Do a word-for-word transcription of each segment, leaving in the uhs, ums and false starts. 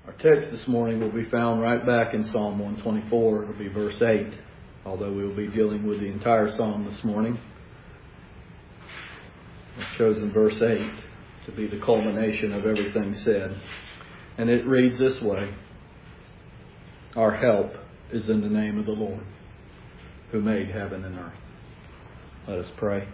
Our text this morning will be found right back in Psalm one twenty-four. It'll be verse eight, although we will be dealing with the entire psalm this morning. I've chosen verse eight to be the culmination of everything said. And it reads this way: Our help is in the name of the Lord, who made heaven and earth. Let us pray.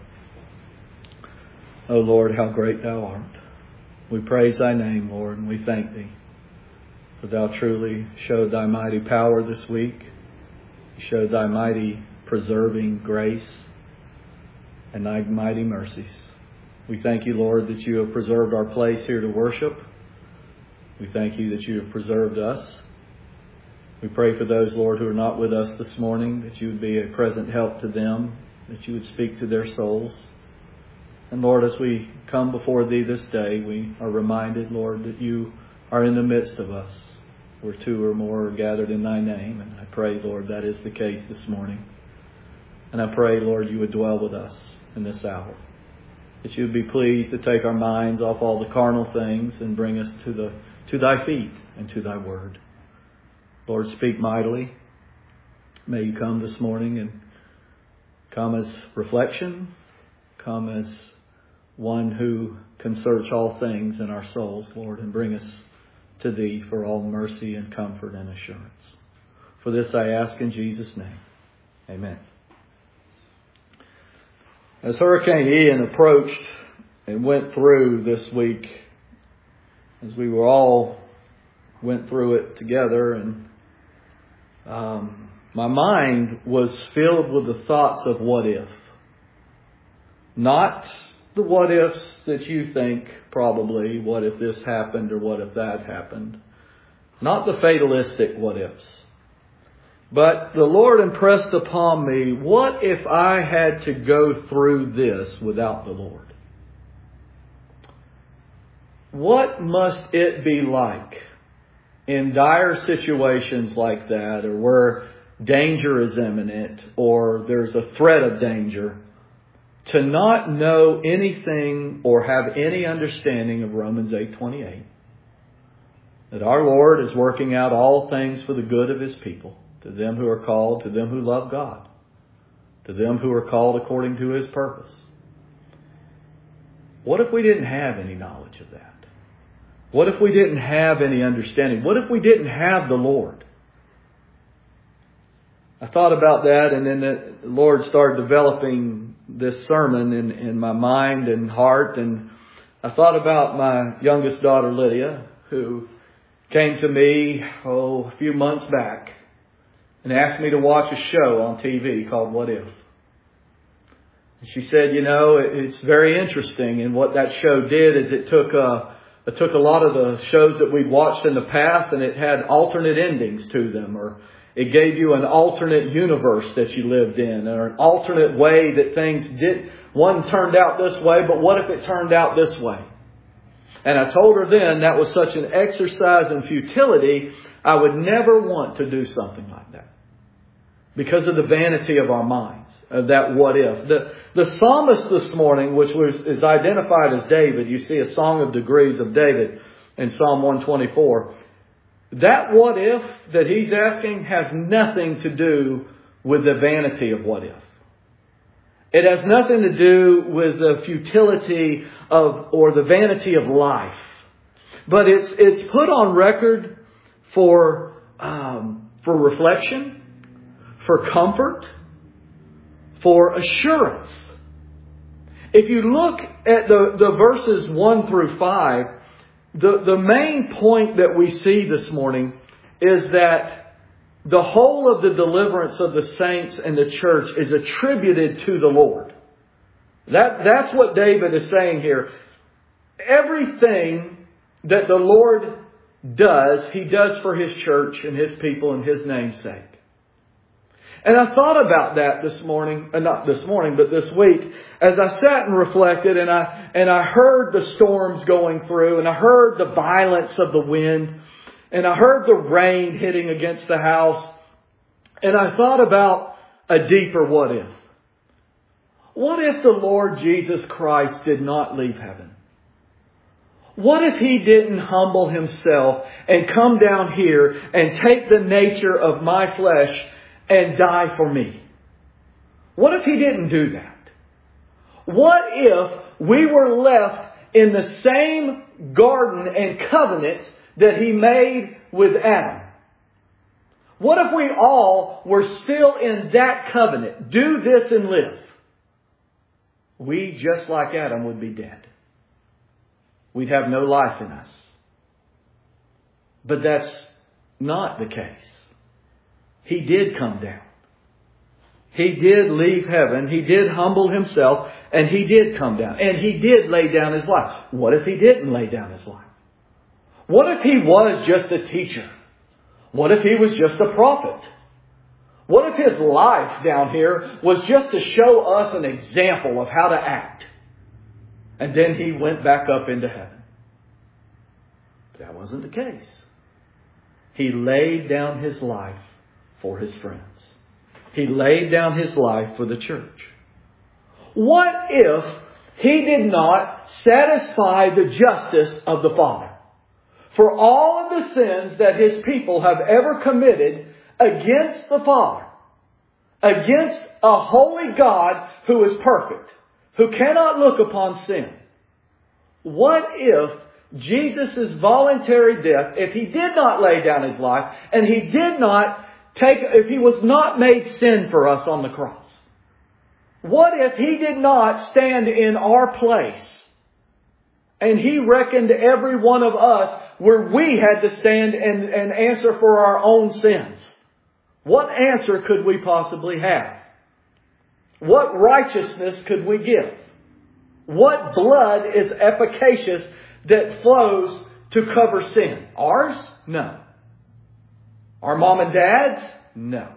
O Lord, how great Thou art. We praise Thy name, Lord, and we thank Thee. For Thou truly showed Thy mighty power this week. You showed Thy mighty preserving grace and Thy mighty mercies. We thank You, Lord, that You have preserved our place here to worship. We thank You that You have preserved us. We pray for those, Lord, who are not with us this morning, that You would be a present help to them, that You would speak to their souls. And Lord, as we come before Thee this day, we are reminded, Lord, that You are in the midst of us, where two or more are gathered in Thy name. And I pray, Lord, that is the case this morning. And I pray, Lord, You would dwell with us in this hour, that You would be pleased to take our minds off all the carnal things and bring us to the to Thy feet and to Thy word. Lord, speak mightily. May You come this morning and come as reflection, come as one who can search all things in our souls, Lord, and bring us to Thee for all mercy and comfort and assurance. For this I ask in Jesus' name. Amen. As Hurricane Ian approached and went through this week, as we were all went through it together, and um, my mind was filled with the thoughts of what if. Not the what ifs that you think probably, what if this happened or what if that happened. Not the fatalistic what ifs. But the Lord impressed upon me, what if I had to go through this without the Lord? What must it be like in dire situations like that, or where danger is imminent, or there's a threat of danger, to not know anything or have any understanding of Romans eight twenty-eight? That our Lord is working out all things for the good of His people, to them who are called, to them who love God, to them who are called according to His purpose. What if we didn't have any knowledge of that? What if we didn't have any understanding? What if we didn't have the Lord? I thought about that, and then the Lord started developing this sermon in, in my mind and heart. And I thought about my youngest daughter, Lydia, who came to me oh, a few months back and asked me to watch a show on T V called What If? And she said, you know, it's very interesting. And what that show did is it took a, it took a lot of the shows that we'd watched in the past, and it had alternate endings to them, or it gave you an alternate universe that you lived in, or an alternate way that things did. One turned out this way, but what if it turned out this way? And I told her then that was such an exercise in futility, I would never want to do something like that, because of the vanity of our minds, of that what if. The, the psalmist this morning, which was, is identified as David, you see a song of degrees of David in Psalm one twenty-four. That what if that he's asking has nothing to do with the vanity of what if. It has nothing to do with the futility of or the vanity of life. But it's it's put on record for um, for reflection, for comfort, for assurance. If you look at the, the verses one through five, The, the main point that we see this morning is that the whole of the deliverance of the saints and the church is attributed to the Lord. That, that's what David is saying here. Everything that the Lord does, He does for His church and His people and His name's sake. And I thought about that this morning, uh, not this morning, but this week, as I sat and reflected, and I and I heard the storms going through, and I heard the violence of the wind, and I heard the rain hitting against the house, and I thought about a deeper what if. What if the Lord Jesus Christ did not leave heaven? What if He didn't humble Himself and come down here and take the nature of my flesh and die for me? What if He didn't do that? What if we were left in the same garden and covenant that He made with Adam? What if we all were still in that covenant? Do this and live. We, just like Adam, would be dead. We'd have no life in us. But that's not the case. He did come down. He did leave heaven. He did humble Himself. And He did come down. And He did lay down His life. What if He didn't lay down His life? What if He was just a teacher? What if He was just a prophet? What if His life down here was just to show us an example of how to act? And then He went back up into heaven. That wasn't the case. He laid down His life for His friends. He laid down His life for the church. What if He did not satisfy the justice of the Father for all of the sins that His people have ever committed against the Father, against a holy God who is perfect, who cannot look upon sin? What if Jesus' voluntary death, if He did not lay down His life, and He did not take, if He was not made sin for us on the cross? What if He did not stand in our place, and He reckoned every one of us where we had to stand and, and answer for our own sins? What answer could we possibly have? What righteousness could we give? What blood is efficacious that flows to cover sin? Ours? No. Our mom and dad's? No.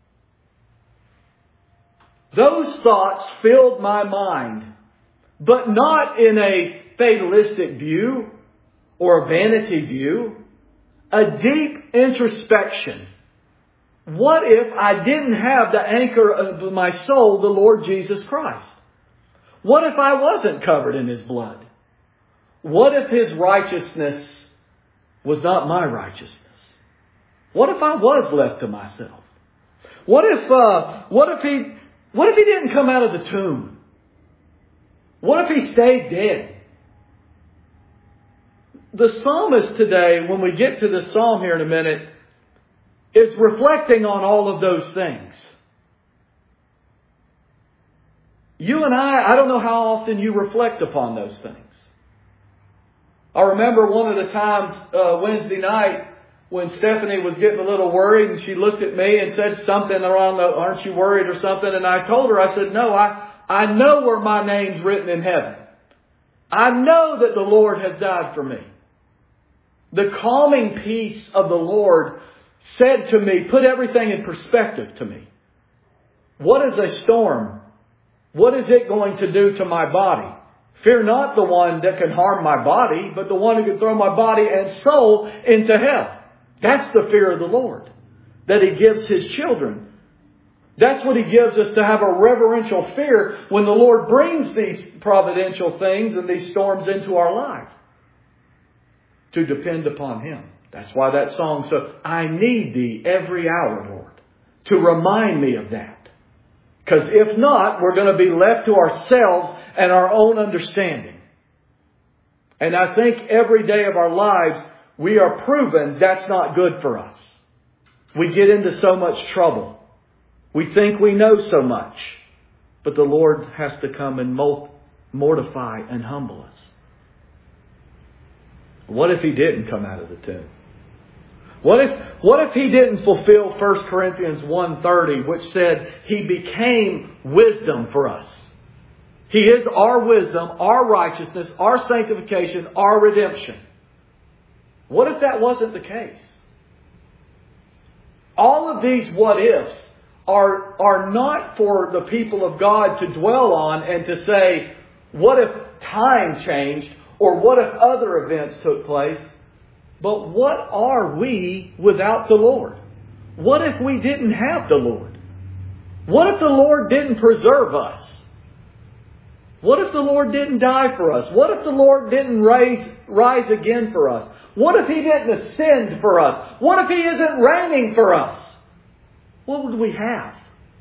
Those thoughts filled my mind, but not in a fatalistic view or a vanity view. A deep introspection. What if I didn't have the anchor of my soul, the Lord Jesus Christ? What if I wasn't covered in His blood? What if His righteousness was not my righteousness? What if I was left to myself? What if, uh, what if He, what if He didn't come out of the tomb? What if He stayed dead? The psalmist today, when we get to the psalm here in a minute, is reflecting on all of those things. You and I, I don't know how often you reflect upon those things. I remember one of the times uh, Wednesday night when Stephanie was getting a little worried and she looked at me and said something around, the, aren't you worried or something? And I told her, I said, no, I, I know where my name's written in heaven. I know that the Lord has died for me. The calming peace of the Lord said to me, put everything in perspective to me. What is a storm? What is it going to do to my body? Fear not the one that can harm my body, but the one who can throw my body and soul into hell. That's the fear of the Lord that He gives His children. That's what He gives us, to have a reverential fear when the Lord brings these providential things and these storms into our life. To depend upon Him. That's why that song says, I need Thee every hour, Lord, to remind me of that. Because if not, we're going to be left to ourselves and our own understanding. And I think every day of our lives, we are proven that's not good for us. We get into so much trouble. We think we know so much. But the Lord has to come and mortify and humble us. What if He didn't come out of the tomb? What if, what if He didn't fulfill First Corinthians one thirty, which said He became wisdom for us? He is our wisdom, our righteousness, our sanctification, our redemption. What if that wasn't the case? All of these what ifs are, are not for the people of God to dwell on and to say, what if time changed? Or what if other events took place? But what are we without the Lord? What if we didn't have the Lord? What if the Lord didn't preserve us? What if the Lord didn't die for us? What if the Lord didn't raise rise again for us? What if He didn't ascend for us? What if He isn't reigning for us? What would we have?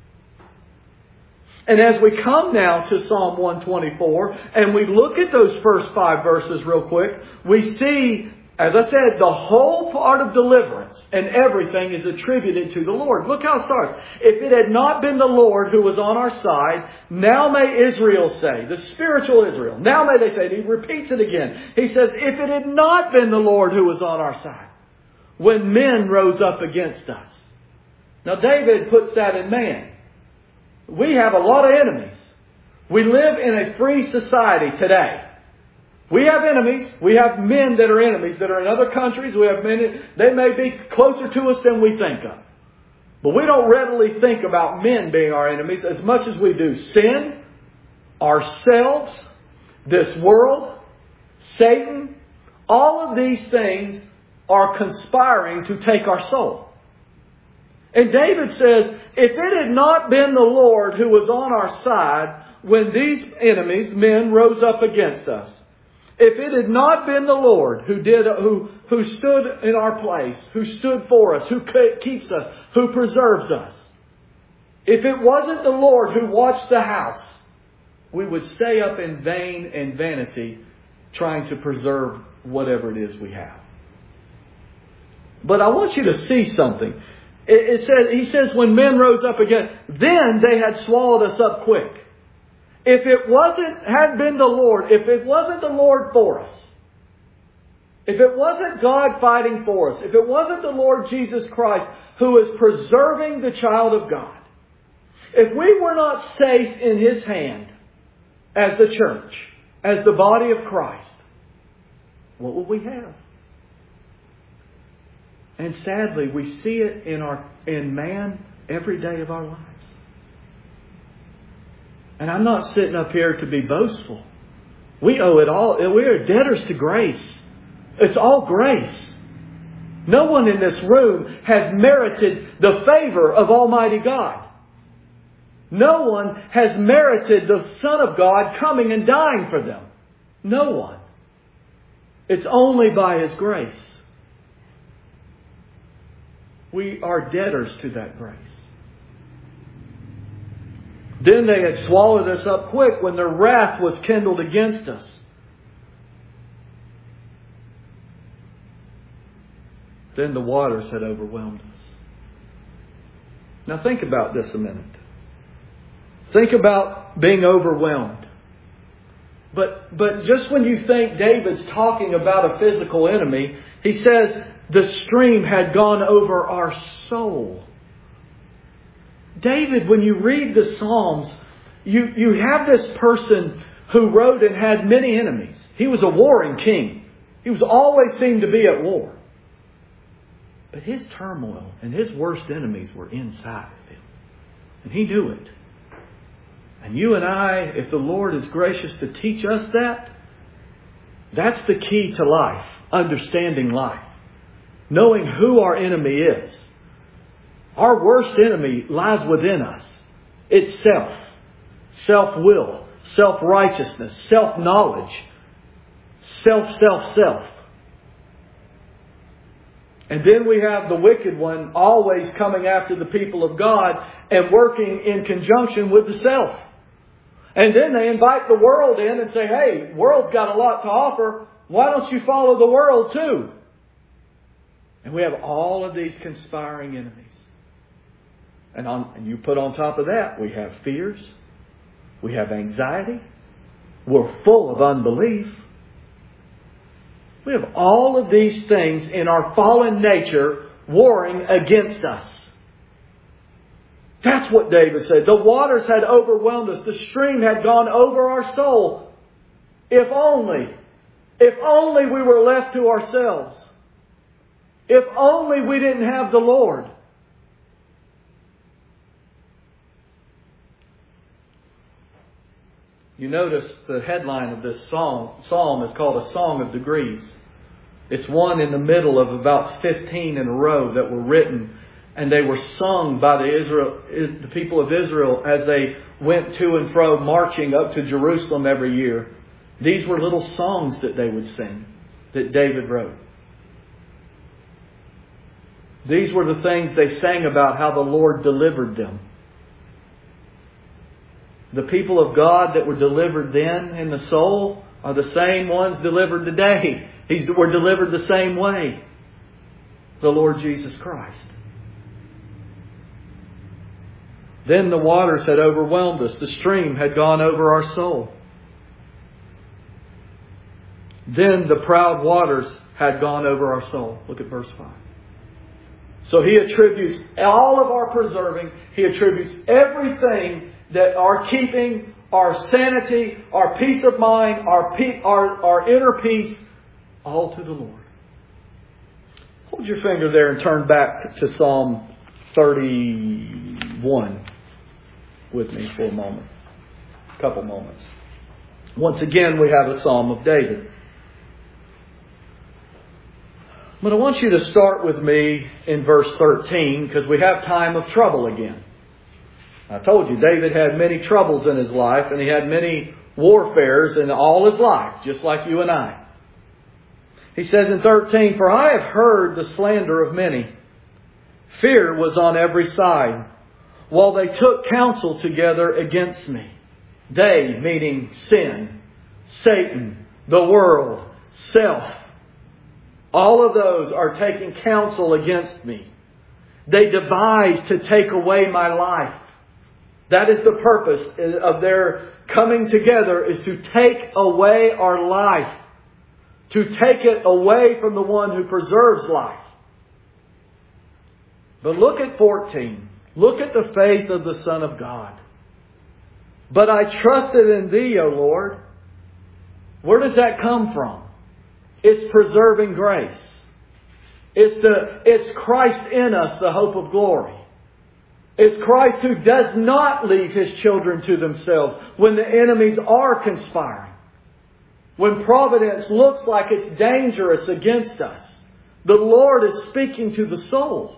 And as we come now to Psalm one twenty-four, and we look at those first five verses real quick, we see, as I said, the whole part of deliverance and everything is attributed to the Lord. Look how it starts. If it had not been the Lord who was on our side, now may Israel say, the spiritual Israel, now may they say, he repeats it again. He says, if it had not been the Lord who was on our side, when men rose up against us. Now David puts that in man. We have a lot of enemies. We live in a free society today. We have enemies. We have men that are enemies that are in other countries. We have men, they may be closer to us than we think of. But we don't readily think about men being our enemies as much as we do sin, ourselves, this world, Satan. All of these things are conspiring to take our soul. And David says, if it had not been the Lord who was on our side when these enemies, men, rose up against us, if it had not been the Lord who did, who, who stood in our place, who stood for us, who keeps us, who preserves us, if it wasn't the Lord who watched the house, we would stay up in vain and vanity trying to preserve whatever it is we have. But I want you to see something. It says, he says, when men rose up again, then they had swallowed us up quick. If it wasn't, had been the Lord, if it wasn't the Lord for us, if it wasn't God fighting for us, if it wasn't the Lord Jesus Christ who is preserving the child of God, if we were not safe in His hand as the church, as the body of Christ, what would we have? And sadly, we see it in our in man every day of our lives. And I'm not sitting up here to be boastful. We owe it all. We are debtors to grace. It's all grace. No one in this room has merited the favor of Almighty God. No one has merited the Son of God coming and dying for them. No one. It's only by His grace. We are debtors to that grace. Then they had swallowed us up quick when their wrath was kindled against us. Then the waters had overwhelmed us. Now think about this a minute. Think about being overwhelmed. But, but just when you think David's talking about a physical enemy, he says, the stream had gone over our soul. David, when you read the Psalms, you, you have this person who wrote and had many enemies. He was a warring king. He was always seemed to be at war. But his turmoil and his worst enemies were inside of him. And he knew it. And you and I, if the Lord is gracious to teach us that, that's the key to life, understanding life. Knowing who our enemy is. Our worst enemy lies within us. It's self. Self-will. Self-righteousness. Self-knowledge. Self, self, self. And then we have the wicked one always coming after the people of God and working in conjunction with the self. And then they invite the world in and say, hey, world's got a lot to offer. Why don't you follow the world too? And we have all of these conspiring enemies. And, on, and you put on top of that, we have fears. We have anxiety. We're full of unbelief. We have all of these things in our fallen nature warring against us. That's what David said. The waters had overwhelmed us. The stream had gone over our soul. If only, if only we were left to ourselves. If only we didn't have the Lord. You notice the headline of this song, psalm is called A Song of Degrees. It's one in the middle of about fifteen in a row that were written, and they were sung by the Israel, the people of Israel as they went to and fro marching up to Jerusalem every year. These were little songs that they would sing. that David wrote. These were the things they sang about how the Lord delivered them. The people of God that were delivered then in the soul are the same ones delivered today. He's, we're delivered the same way. The Lord Jesus Christ. Then the waters had overwhelmed us. The stream had gone over our soul. Then the proud waters had gone over our soul. Look at verse five. So He attributes all of our preserving. He attributes everything that our keeping, our sanity, our peace of mind, our, pe- our, our inner peace, all to the Lord. Hold your finger there and turn back to Psalm thirty-one with me for a moment. A couple moments. Once again, we have a Psalm of David. But I want you to start with me in verse thirteen because we have time of trouble again. I told you, David had many troubles in his life and he had many warfares in all his life, just like you and I. He says in thirteen, "For I have heard the slander of many. Fear was on every side, while they took counsel together against me." They, meaning sin, Satan, the world, self. All of those are taking counsel against me. They devise to take away my life. That is the purpose of their coming together, is to take away our life. To take it away from the one who preserves life. But look at fourteen. Look at the faith of the Son of God. "But I trusted in Thee, O Lord." Where does that come from? It's preserving grace. It's the, it's Christ in us, the hope of glory. It's Christ who does not leave His children to themselves when the enemies are conspiring. When providence looks like it's dangerous against us. The Lord is speaking to the soul.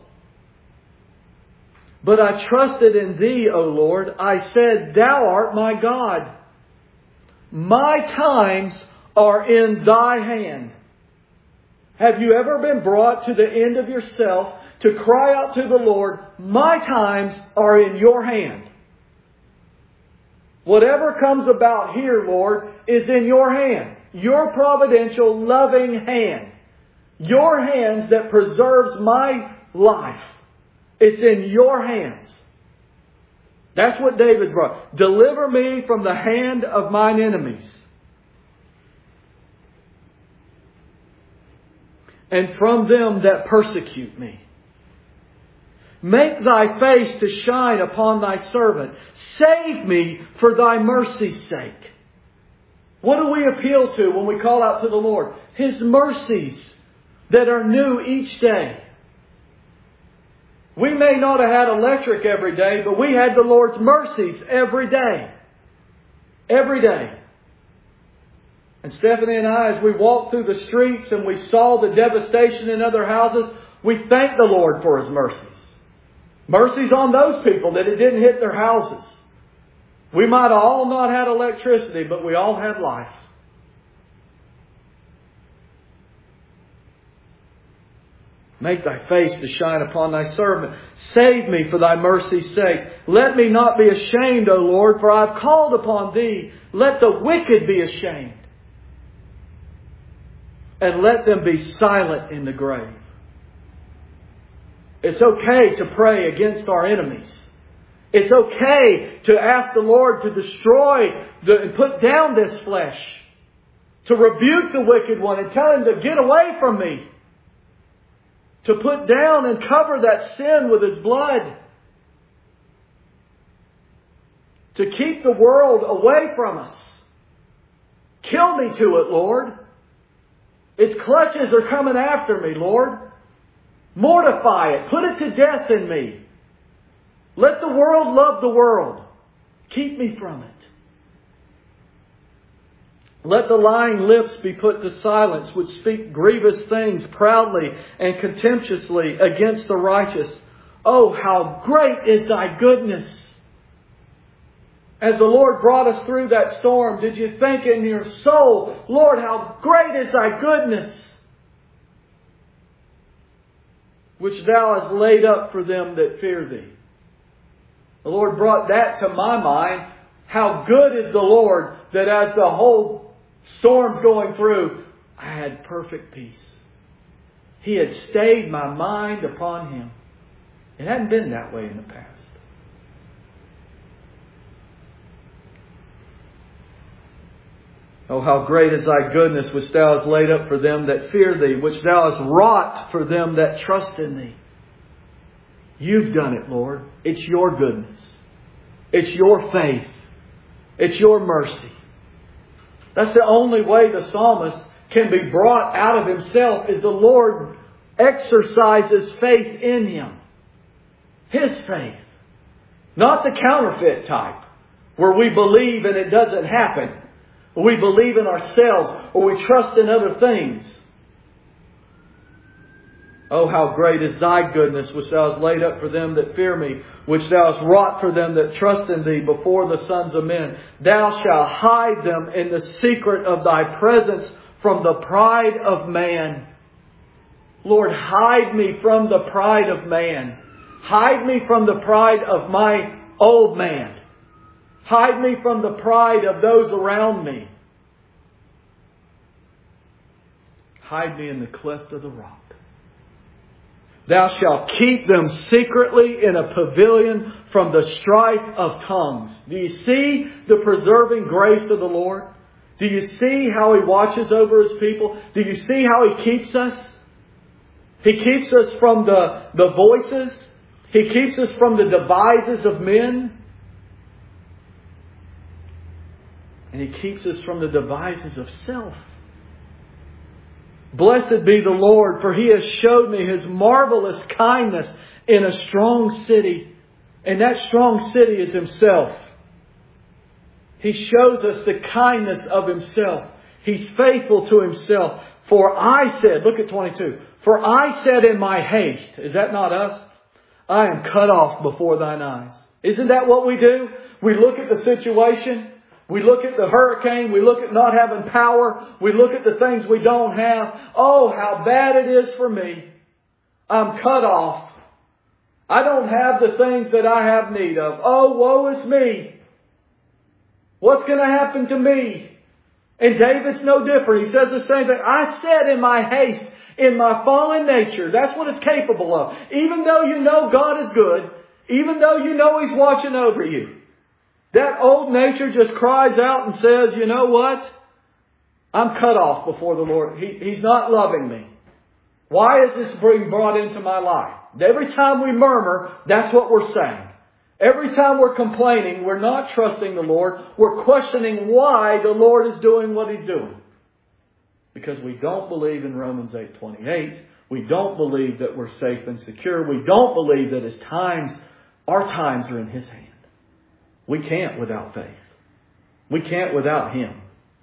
"But I trusted in Thee, O Lord. I said, Thou art my God. My times are in Thy hand." Have you ever been brought to the end of yourself to cry out to the Lord, "My times are in Your hand. Whatever comes about here, Lord, is in Your hand. Your providential, loving hand. Your hands that preserves my life. It's in Your hands." That's what David's brought. "Deliver me from the hand of mine enemies, and from them that persecute me. Make Thy face to shine upon Thy servant. Save me for Thy mercy's sake." What do we appeal to when we call out to the Lord? His mercies that are new each day. We may not have had electric every day, but we had the Lord's mercies every day. Every day. And Stephanie and I, as we walked through the streets and we saw the devastation in other houses, we thanked the Lord for His mercies. Mercies on those people that it didn't hit their houses. We might have all not had electricity, but we all had life. Make Thy face to shine upon Thy servant. Save me for Thy mercy's sake. Let me not be ashamed, O Lord, for I have called upon Thee. Let the wicked be ashamed. And let them be silent in the grave. It's okay to pray against our enemies. It's okay to ask the Lord to destroy the, and put down this flesh. To rebuke the wicked one and tell him to get away from me. To put down and cover that sin with His blood. To keep the world away from us. Kill me to it, Lord. Its clutches are coming after me, Lord. Mortify it. Put it to death in me. Let the world love the world. Keep me from it. Let the lying lips be put to silence, which speak grievous things proudly and contemptuously against the righteous. Oh, how great is Thy goodness! As the Lord brought us through that storm, did you think in your soul, Lord, how great is Thy goodness? which thou hast laid up for them that fear thee. The Lord brought that to my mind. How good is the Lord that as the whole storm's going through, I had perfect peace. He had stayed my mind upon Him. It hadn't been that way in the past. Oh, how great is thy goodness, which thou hast laid up for them that fear thee, which thou hast wrought for them that trust in thee. You've done it, Lord. It's your goodness. It's your faith. It's your mercy. That's the only way the psalmist can be brought out of himself, is the Lord exercises faith in him. His faith. Not the counterfeit type, where we believe and it doesn't happen. Or we believe in ourselves, or we trust in other things. Oh, how great is thy goodness, which thou hast laid up for them that fear me, which thou hast wrought for them that trust in thee before the sons of men. Thou shalt hide them in the secret of thy presence from the pride of man. Lord, hide me from the pride of man. Hide me from the pride of my old man. Hide me from the pride of those around me. Hide me in the cleft of the rock. Thou shalt keep them secretly in a pavilion from the strife of tongues. Do you see the preserving grace of the Lord? Do you see how He watches over His people? Do you see how He keeps us? He keeps us from the, the voices. He keeps us from the devices of men. And He keeps us from the devices of self. Blessed be the Lord, for He has showed me His marvelous kindness in a strong city. And that strong city is Himself. He shows us the kindness of Himself. He's faithful to Himself. For I said, look at twenty-two. For I said in my haste, is that not us? I am cut off before thine eyes. Isn't that what we do? We look at the situation. We look at the hurricane. We look at not having power. We look at the things we don't have. Oh, how bad it is for me. I'm cut off. I don't have the things that I have need of. Oh, woe is me. What's going to happen to me? And David's no different. He says the same thing. I said in my haste, in my fallen nature, that's what it's capable of. Even though you know God is good, even though you know He's watching over you, that old nature just cries out and says, you know what? I'm cut off before the Lord. He, he's not loving me. Why is this being brought into my life? Every time we murmur, that's what we're saying. Every time we're complaining, we're not trusting the Lord. We're questioning why the Lord is doing what He's doing. Because we don't believe in Romans eight twenty-eight. We don't believe that we're safe and secure. We don't believe that His times, our times are in His hand. We can't without faith. We can't without Him.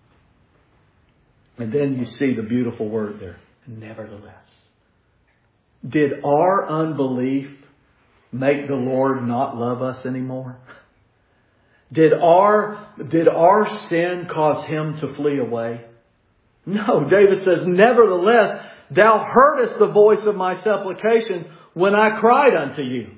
And then you see the beautiful word there. Nevertheless. Did our unbelief make the Lord not love us anymore? Did our, did our sin cause Him to flee away? No, David says, nevertheless, thou heardest the voice of my supplications when I cried unto you.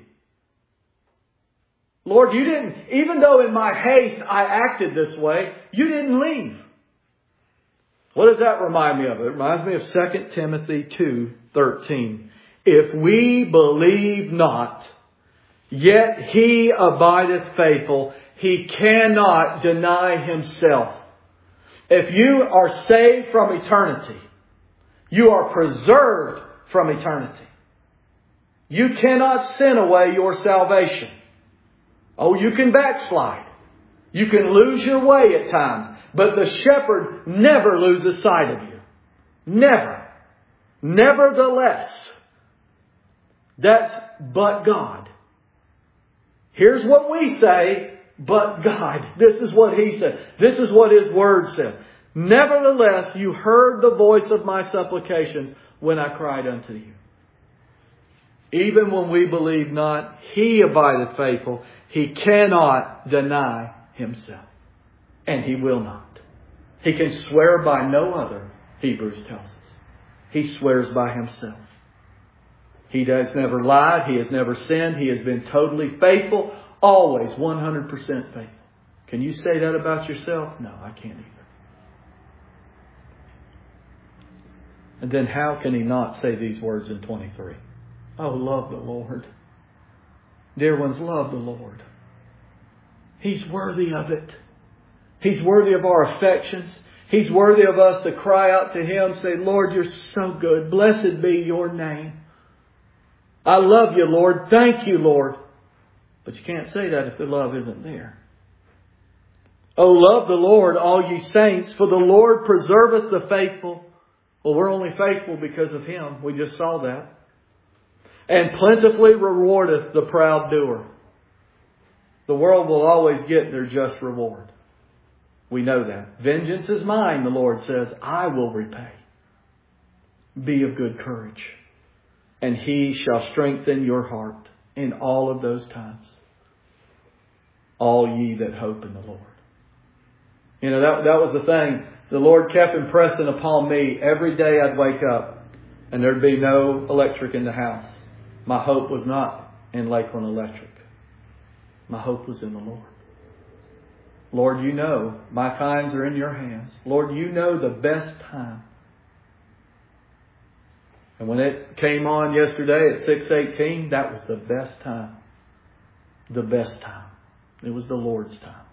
Lord, you didn't, even though in my haste I acted this way, you didn't leave. What does that remind me of? It reminds me of Second Timothy two thirteen. If we believe not, yet He abideth faithful, He cannot deny Himself. If you are saved from eternity, you are preserved from eternity. You cannot sin away your salvation. Oh, you can backslide. You can lose your way at times. But the shepherd never loses sight of you. Never. Nevertheless, that's but God. Here's what we say, but God. This is what He said. This is what His Word said. Nevertheless, you heard the voice of my supplications when I cried unto you. Even when we believe not, He abideth faithful. He cannot deny Himself. And He will not. He can swear by no other, Hebrews tells us. He swears by Himself. He has never lied. He has never sinned. He has been totally faithful. Always one hundred percent faithful. Can you say that about yourself? No, I can't either. And then how can he not say these words in twenty-three? Oh, love the Lord. Dear ones, love the Lord. He's worthy of it. He's worthy of our affections. He's worthy of us to cry out to Him, say, Lord, you're so good. Blessed be your name. I love you, Lord. Thank you, Lord. But you can't say that if the love isn't there. Oh, love the Lord, all ye saints, for the Lord preserveth the faithful. Well, we're only faithful because of Him. We just saw that. And plentifully rewardeth the proud doer. The world will always get their just reward. We know that. Vengeance is mine, the Lord says. I will repay. Be of good courage. And He shall strengthen your heart in all of those times. All ye that hope in the Lord. You know, that, that was the thing. The Lord kept impressing upon me. Every day I'd wake up and there'd be no electric in the house. My hope was not in Lakeland Electric. My hope was in the Lord. Lord, you know my times are in your hands. Lord, you know the best time. And when it came on yesterday at six eighteen, that was the best time. The best time. It was the Lord's time.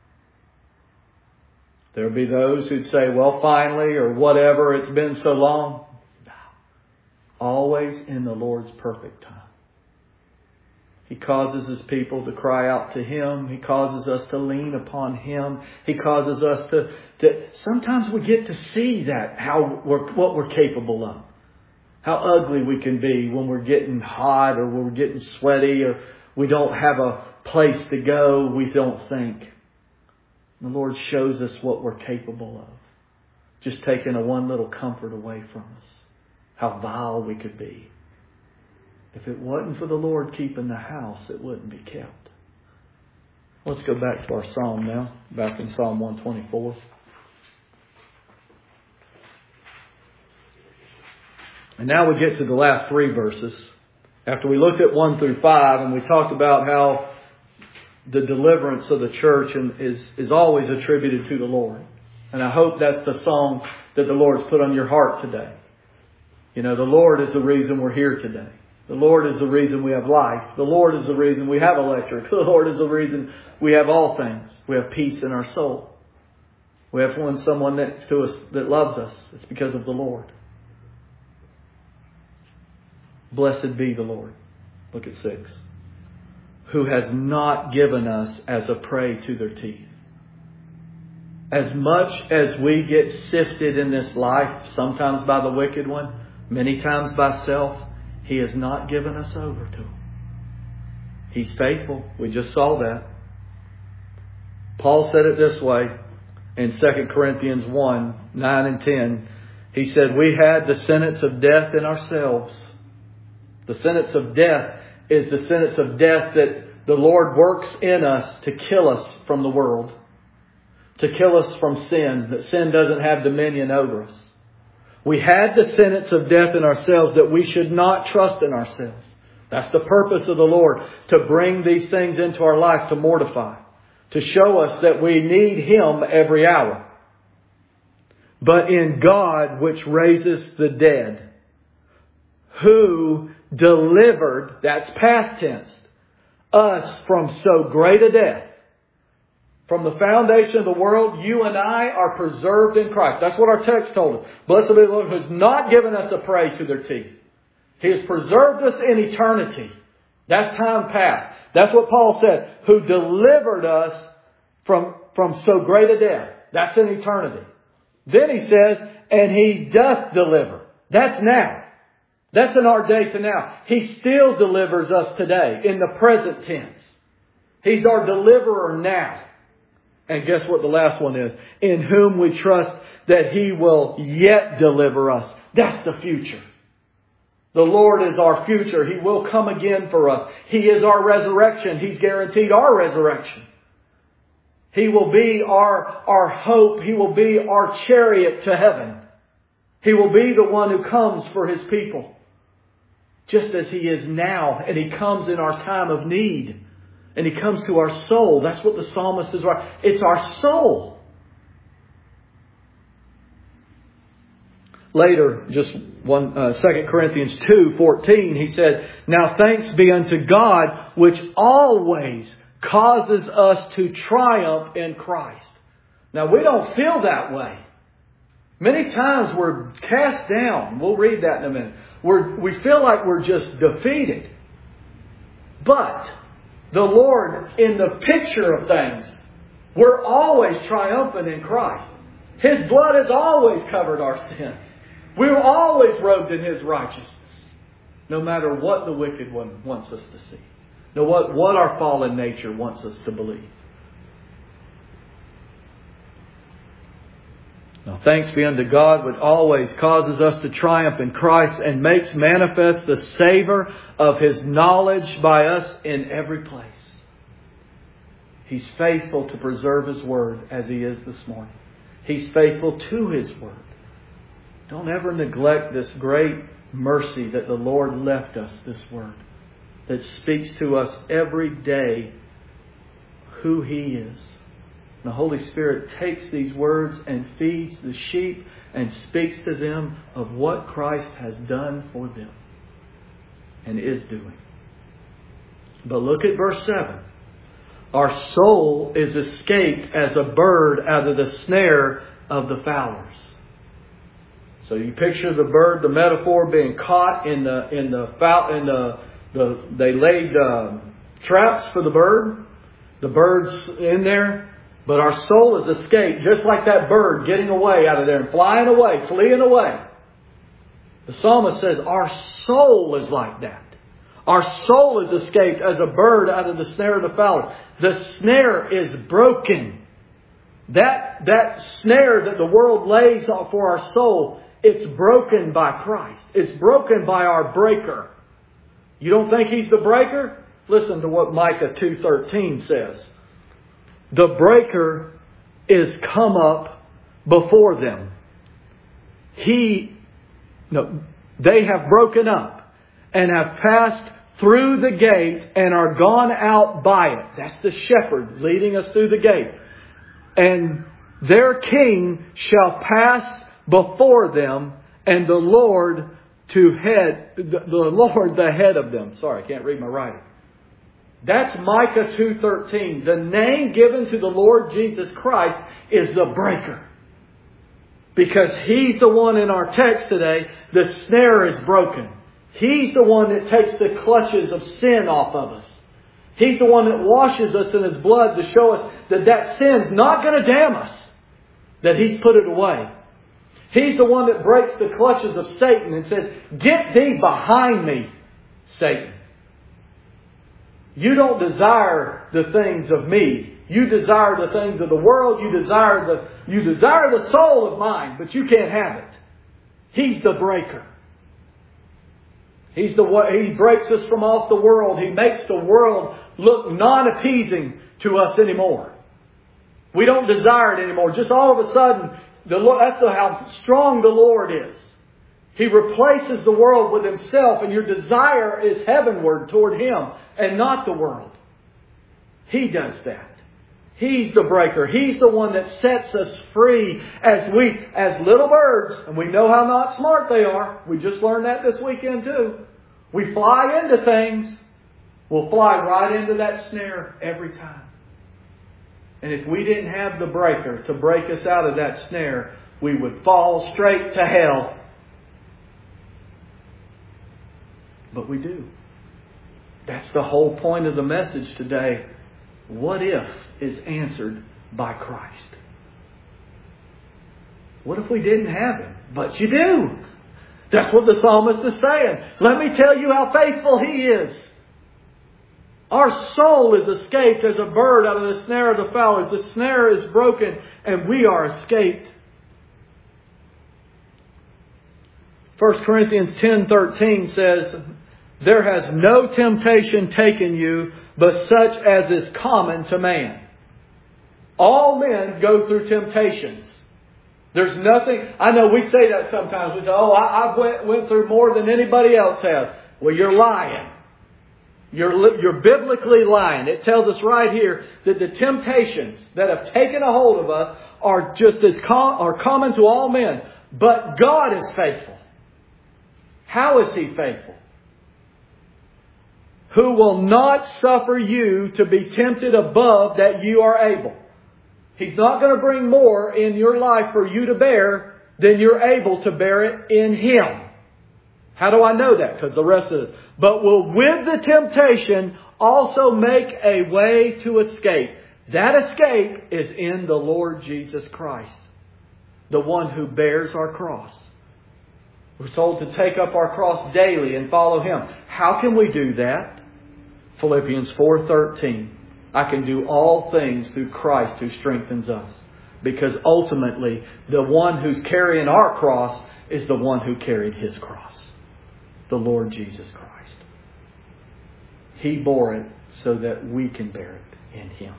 There'll be those who'd say, well, finally, or whatever, it's been so long. No. Always in the Lord's perfect time. He causes His people to cry out to Him. He causes us to lean upon Him. He causes us to, to sometimes we get to see that, how we're, what we're capable of. How ugly we can be when we're getting hot or when we're getting sweaty or we don't have a place to go. We don't think. The Lord shows us what we're capable of. Just taking a one little comfort away from us. How vile we could be. If it wasn't for the Lord keeping the house, it wouldn't be kept. Let's go back to our psalm now. Back in Psalm one twenty-four. And now we get to the last three verses. After we looked at one through five and we talked about how the deliverance of the church is, is always attributed to the Lord. And I hope that's the song that the Lord's put on your heart today. You know, the Lord is the reason we're here today. The Lord is the reason we have life. The Lord is the reason we have electric. The Lord is the reason we have all things. We have peace in our soul. We have one someone next to us that loves us. It's because of the Lord. Blessed be the Lord. Look at six. Who has not given us as a prey to their teeth. As much as we get sifted in this life, sometimes by the wicked one, many times by self, He has not given us over to Him. He's faithful. We just saw that. Paul said it this way in Second Corinthians one, nine and ten. He said, we had the sentence of death in ourselves. The sentence of death is the sentence of death that the Lord works in us to kill us from the world. To kill us from sin. That sin doesn't have dominion over us. We had the sentence of death in ourselves that we should not trust in ourselves. That's the purpose of the Lord. To bring these things into our life, to mortify. To show us that we need Him every hour. But in God which raises the dead. Who delivered, that's past tense, us from so great a death. From the foundation of the world, you and I are preserved in Christ. That's what our text told us. Blessed be the Lord who has not given us a prey to their teeth. He has preserved us in eternity. That's time past. That's what Paul said. Who delivered us from, from so great a death. That's in eternity. Then he says, and He doth deliver. That's now. That's in our day to now. He still delivers us today in the present tense. He's our deliverer now. And guess what the last one is? In whom we trust that He will yet deliver us. That's the future. The Lord is our future. He will come again for us. He is our resurrection. He's guaranteed our resurrection. He will be our, our hope. He will be our chariot to heaven. He will be the one who comes for His people. just as He is now. And He comes in our time of need. And He comes to our soul. That's what the psalmist is right. It's our soul. Later, just one, uh, Second Corinthians two fourteen, he said, "Now thanks be unto God, which always causes us to triumph in Christ." Now we don't feel that way. Many times we're cast down. We'll read that in a minute. We're, we feel like we're just defeated. But the Lord, in the picture of things, we're always triumphant in Christ. His blood has always covered our sin. We're always robed in His righteousness. No matter what the wicked one wants us to see. No what, what our fallen nature wants us to believe. Now thanks be unto God, which always causes us to triumph in Christ and makes manifest the savour of His knowledge by us in every place. He's faithful to preserve His Word as He is this morning. He's faithful to His Word. Don't ever neglect this great mercy that the Lord left us, this Word, that speaks to us every day who He is. The Holy Spirit takes these words and feeds the sheep and speaks to them of what Christ has done for them and is doing. But look at verse seven. Our soul is escaped as a bird out of the snare of the fowlers. So you picture the bird, the metaphor, being caught in the in the foul in the the they laid uh, traps for the bird. The bird's in there, but our soul is escaped, just like that bird getting away out of there and flying away, fleeing away. The psalmist says our soul is like that. Our soul is escaped as a bird out of the snare of the fowler. The snare is broken. That that snare that the world lays for our soul, it's broken by Christ. It's broken by our breaker. You don't think He's the breaker? Listen to what Micah two thirteen says. The breaker is come up before them. He, no, they have broken up and have passed through the gate and are gone out by it. That's the shepherd leading us through the gate. And their king shall pass before them, and the Lord to head, the, the Lord the head of them. Sorry, I can't read my writing. That's Micah two thirteen. The name given to the Lord Jesus Christ is the breaker. Because He's the one in our text today, the snare is broken. He's the one that takes the clutches of sin off of us. He's the one that washes us in His blood to show us that that sin's not going to damn us. That He's put it away. He's the one that breaks the clutches of Satan and says, "Get thee behind me, Satan. You don't desire the things of me. You desire the things of the world. You desire the, you desire the soul of mine, but you can't have it." He's the breaker. He's the one, He breaks us from off the world. He makes the world look non-appeasing to us anymore. We don't desire it anymore. Just all of a sudden, the Lord, that's how strong the Lord is. He replaces the world with Himself, and your desire is heavenward toward Him and not the world. He does that. He's the breaker. He's the one that sets us free as we, as little birds, and we know how not smart they are. We just learned that this weekend too. We fly into things. We'll fly right into that snare every time. And if we didn't have the breaker to break us out of that snare, we would fall straight to hell. But we do. That's the whole point of the message today. What if is answered by Christ? What if we didn't have Him? But you do. That's what the psalmist is saying. Let me tell you how faithful He is. Our soul is escaped as a bird out of the snare of the fowlers. The snare is broken and we are escaped. First Corinthians ten thirteen says, "There has no temptation taken you but such as is common to man." All men go through temptations. There's nothing... I know we say that sometimes. We say, "Oh, I, I went, went through more than anybody else has." Well, you're lying. You're, you're biblically lying. It tells us right here that the temptations that have taken a hold of us are just as com- are common to all men. But God is faithful. How is He faithful? Who will not suffer you to be tempted above that you are able. He's not going to bring more in your life for you to bear than you're able to bear it in Him. How do I know that? Because the rest of this. But will with the temptation also make a way to escape. That escape is in the Lord Jesus Christ. The one who bears our cross. We're told to take up our cross daily and follow Him. How can we do that? Philippians four thirteen. I can do all things through Christ who strengthens us. Because ultimately, the one who's carrying our cross is the one who carried His cross. The Lord Jesus Christ. He bore it so that we can bear it in Him.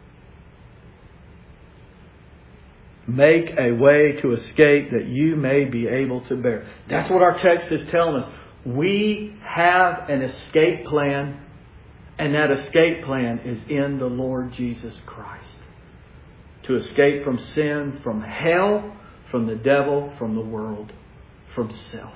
Make a way to escape that you may be able to bear. That's what our text is telling us. We have an escape plan, and that escape plan is in the Lord Jesus Christ. To escape from sin, from hell, from the devil, from the world, from self.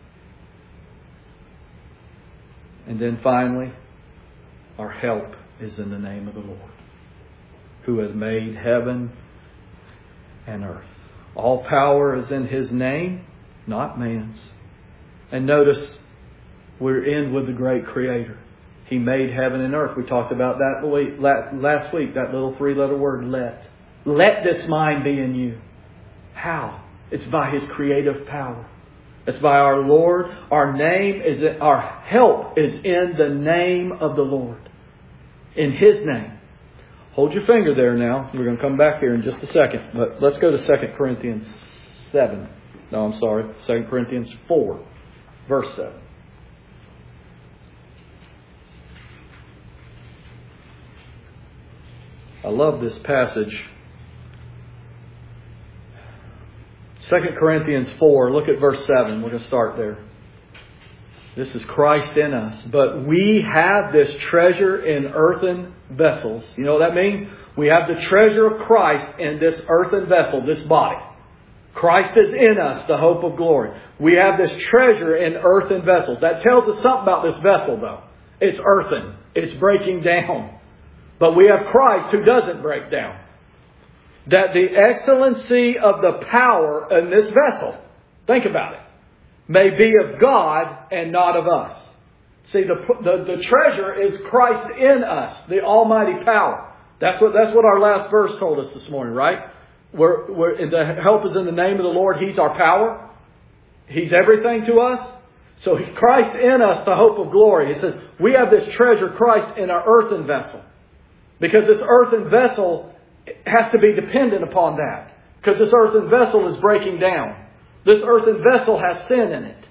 And then finally, our help is in the name of the Lord, who has made heaven and earth. All power is in His name, not man's. And notice, we're in with the great Creator. He made heaven and earth. We talked about that last week, that little three-letter word, let. Let this mind be in you. How? It's by His creative power. It's by our Lord. Our name is, our help is in the name of the Lord. In His name. Hold your finger there now. We're going to come back here in just a second. But let's go to Second Corinthians seven. No, I'm sorry. Second Corinthians four, verse seven. I love this passage. Second Corinthians four, look at verse seven. We're going to start there. This is Christ in us. But we have this treasure in earthen vessels. You know what that means? We have the treasure of Christ in this earthen vessel, this body. Christ is in us, the hope of glory. We have this treasure in earthen vessels. That tells us something about this vessel, though. It's earthen. It's breaking down. But we have Christ who doesn't break down. That the excellency of the power in this vessel, think about it, may be of God and not of us. See, the, the, the treasure is Christ in us, the almighty power. That's what, that's what our last verse told us this morning, right? We're, we're, the help is in the name of the Lord. He's our power. He's everything to us. So Christ in us, the hope of glory. It says, we have this treasure, Christ, in our earthen vessel. Because this earthen vessel has to be dependent upon that. Because this earthen vessel is breaking down. This earthen vessel has sin in it.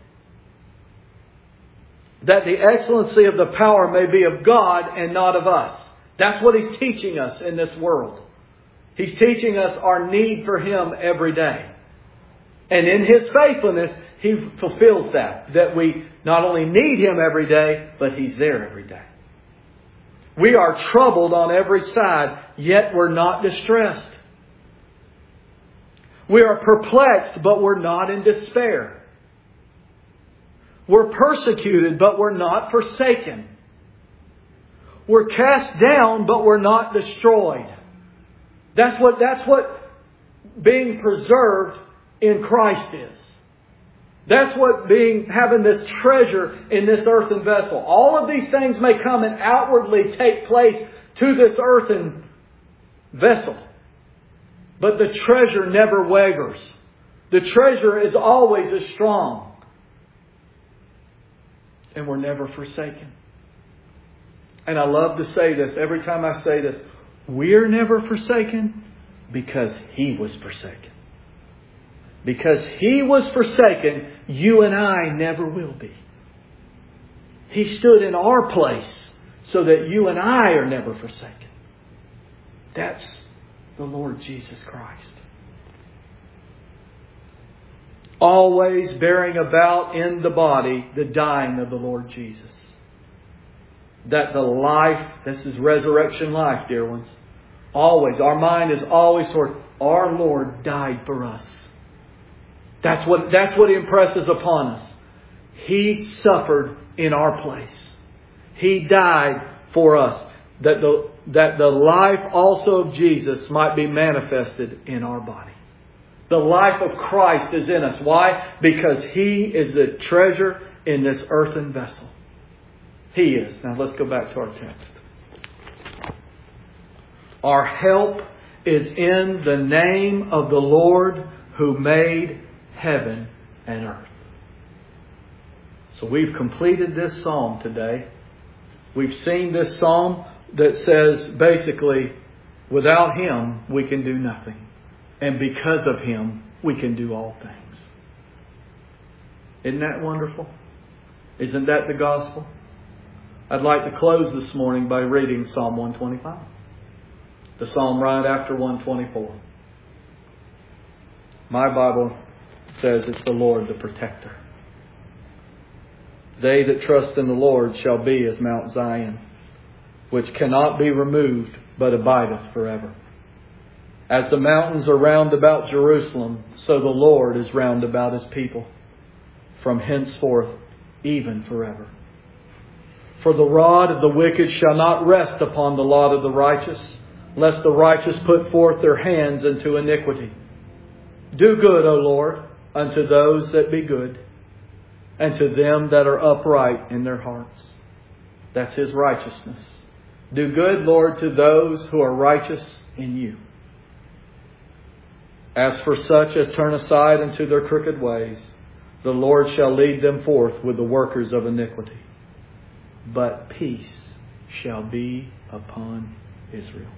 That the excellency of the power may be of God and not of us. That's what He's teaching us in this world. He's teaching us our need for Him every day. And in His faithfulness, He fulfills that. That we not only need Him every day, but He's there every day. We are troubled on every side, yet we're not distressed. We are perplexed, but we're not in despair. We're persecuted, but we're not forsaken. We're cast down, but we're not destroyed. That's what, that's what being preserved in Christ is. That's what being, having this treasure in this earthen vessel. All of these things may come and outwardly take place to this earthen vessel. But the treasure never wavers. The treasure is always as strong. And we're never forsaken. And I love to say this. Every time I say this, we're never forsaken because He was forsaken. Because He was forsaken, you and I never will be. He stood in our place so that you and I are never forsaken. That's the Lord Jesus Christ. always bearing about in the body the dying of the Lord Jesus. That the life, this is resurrection life, dear ones. Always, our mind is always toward our Lord died for us. That's what, that's what He impresses upon us. He suffered in our place. He died for us. That the, that the life also of Jesus might be manifested in our body. The life of Christ is in us. Why? Because He is the treasure in this earthen vessel. He is. Now let's go back to our text. Our help is in the name of the Lord who made heaven and earth. So we've completed this psalm today. We've seen this psalm that says basically, without Him we can do nothing. And because of Him we can do all things. Isn't that wonderful? Isn't that the gospel? I'd like to close this morning by reading Psalm one twenty-five. The psalm right after one twenty-four. My Bible says it's the Lord the protector. They that trust in the Lord shall be as Mount Zion, which cannot be removed, but abideth forever. As the mountains are round about Jerusalem, so the Lord is round about His people, from henceforth even forever. For the rod of the wicked shall not rest upon the lot of the righteous, lest the righteous put forth their hands into iniquity. Do good, O Lord, unto those that be good, and to them that are upright in their hearts. That's His righteousness. Do good, Lord, to those who are righteous in You. As for such as turn aside unto their crooked ways, the Lord shall lead them forth with the workers of iniquity. But peace shall be upon Israel.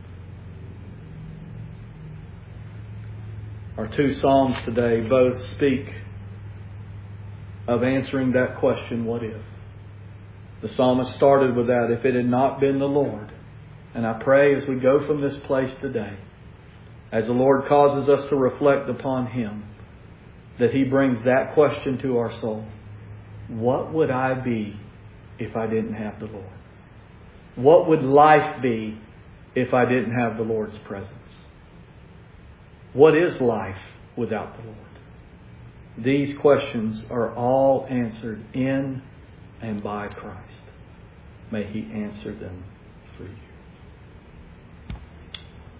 Our two psalms today both speak of answering that question, what if? The psalmist started with that, if it had not been the Lord. And I pray as we go from this place today, as the Lord causes us to reflect upon Him, that He brings that question to our soul. What would I be if I didn't have the Lord? What would life be if I didn't have the Lord's presence? What is life without the Lord? These questions are all answered in and by Christ. May He answer them for you.